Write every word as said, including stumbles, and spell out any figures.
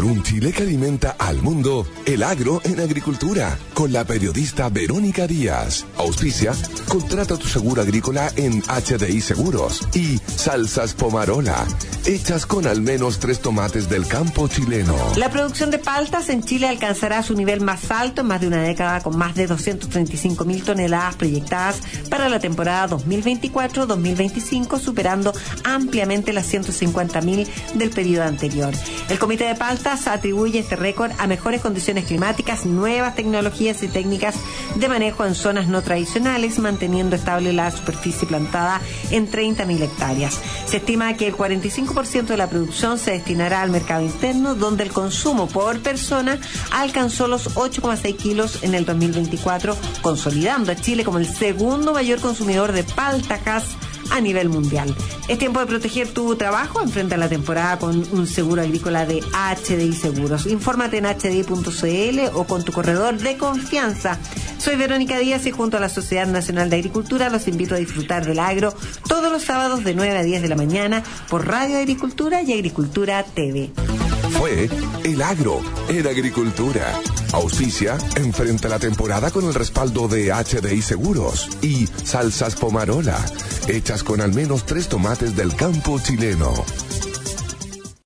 Por un Chile que alimenta al mundo, el agro en agricultura, con la periodista Verónica Díaz. Auspicia, contrata tu seguro agrícola en H D I Seguros. Y Salsas Pomarola, hechas con al menos tres tomates del campo chileno. La producción de paltas en Chile alcanzará su nivel más alto en más de una década, con más de doscientas treinta y cinco mil toneladas proyectadas para la temporada dos mil veinticuatro dos mil veinticinco, superando ampliamente las ciento cincuenta mil del periodo anterior. El Comité de Paltas atribuye este récord a mejores condiciones climáticas, nuevas tecnologías y técnicas de manejo en zonas no tradicionales, manteniendo estable la superficie plantada en treinta mil hectáreas. Se estima que el cuarenta y cinco por ciento de la producción se destinará al mercado interno, donde el consumo por persona alcanzó los ocho coma seis kilos en el dos mil veinticuatro, consolidando a Chile como el segundo mayor consumidor de paltas a nivel mundial. Es tiempo de proteger tu trabajo. Enfrenta la temporada con un seguro agrícola de H D I Seguros. Infórmate en h d i punto c l o con tu corredor de confianza. Soy Verónica Díaz y junto a la Sociedad Nacional de Agricultura los invito a disfrutar del agro todos los sábados de nueve a diez de la mañana por Radio Agricultura y Agricultura T V. Fue El Agro en Agricultura. Auspicia, enfrenta la temporada con el respaldo de H D I Seguros y Salsas Pomarola, hechas con al menos tres tomates del campo chileno.